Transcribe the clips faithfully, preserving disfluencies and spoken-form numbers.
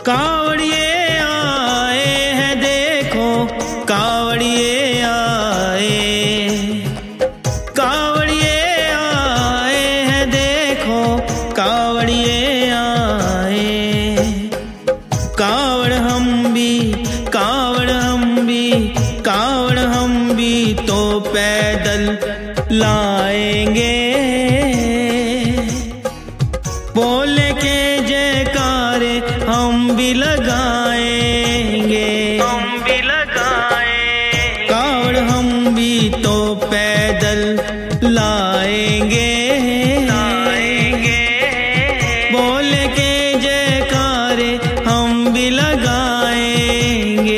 कावड़िए आए हैं देखो, कावड़िए आए, कावड़िए आए हैं देखो, कावड़िए आए। कावड़ हम भी, कावड़ हम भी, कावड़ हम भी तो पैदल लाएंगे। बोले के जयकारे हम भी लगाएंगे, हम भी लगाएंगे। कावड़ हम भी तो पैदल लाएंगे, लाएंगे। बोले के जयकारे हम भी लगाएंगे।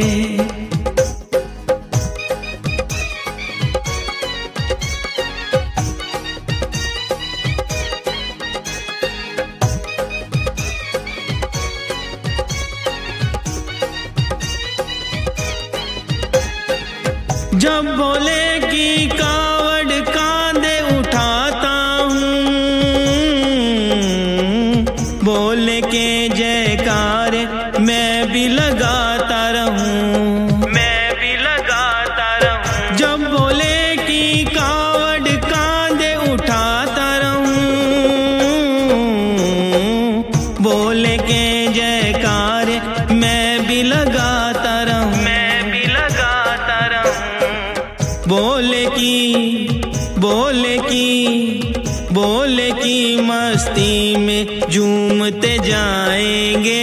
जब बोले कि कावड़ कांधे उठाता हूँ, बोले के जयकारे मैं भी लगाता रहूं, मैं भी लगाता रहूं। जब बोले कि कावड़ कांधे उठाता रहूं, बोले के जयकारे मैं भी लगाता रहूं, मैं भी लगाता रहूं। बोले की, बोले की, बोले की मस्ती में झूमते जाएंगे।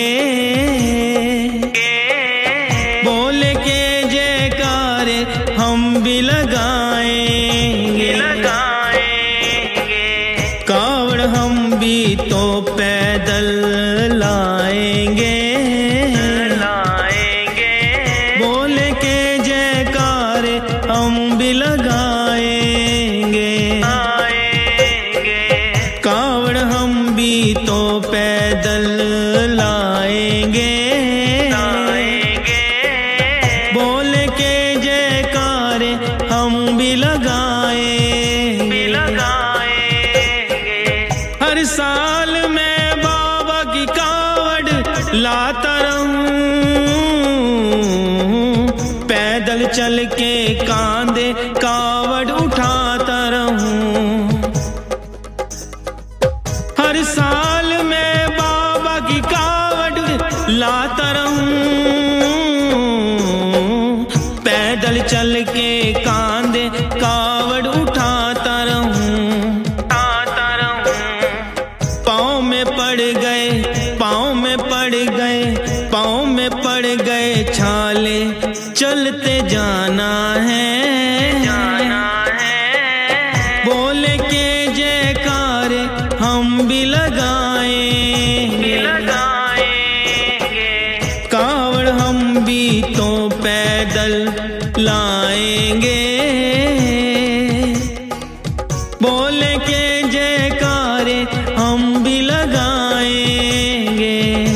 बोले के जयकारे हम भी लगाएंगे, लगाएंगे। कावड़ हम भी तो पैदल लाएंगे, लाएंगे। बोले के जयकारे हम भी लगाएंगे, आएंगे। कावड़ हम भी तो पैदल लाएंगे, लाएंगे। बोले के जयकारे हम भी लगाएंगे, लगाएंगे। हर साल मैं बाबा की कावड़ लाता रहूं, पैदल चल के कांधे कावड़ उठाता रहूं। हर साल मैं बाबा की कावड़ लाता रहूं, पैदल चल के कांधे कावड़ उठाता रहूं, उठाता रहूं। पाँव में पड़ गए, पाँव में पड़ गए, पाँव में पड़ गए छाले, चलते जाना है, जाना है। बोले के जयकारे हम भी लगाएंगे, लगाएंगे। कावड़ हम भी तो पैदल लाएंगे। बोले के जयकारे हम भी लगाएंगे।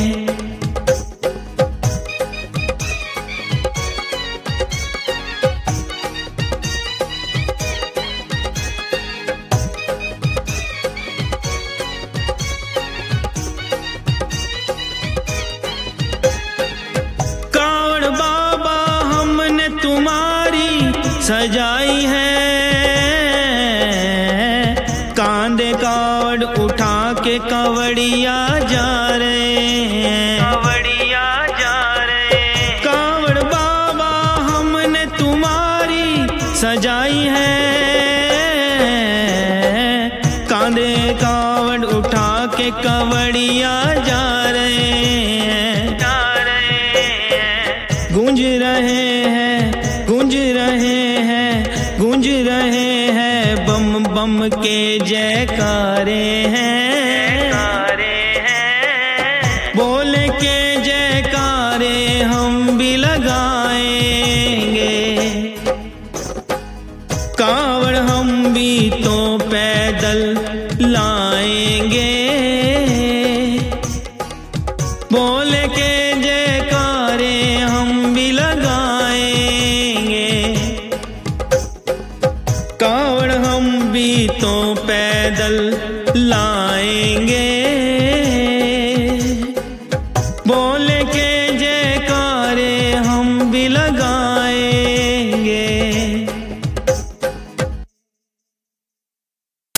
सजाई है, कांधे कावड़ उठा के कावड़िया जा रहे हैं, कावड़िया जा रहे हैं। कावड़ बाबा हमने तुम्हारी सजाई है, कांधे कावड़ उठा के कावड़िया जा रहे हैं, जा रहे हैं। गूंज रहे हैं, गूंज रहे हैं, गूंज रहे हैं, बम बम के जयकारे हैं, बोले के जयकारे हम भी लगाएंगे। कावड़ हम भी तो पैदल लाएंगे, बोले के जयकारे हम भी लगाएंगे। कावड़ हम भी तो पैदल लाएंगे, बोले मिला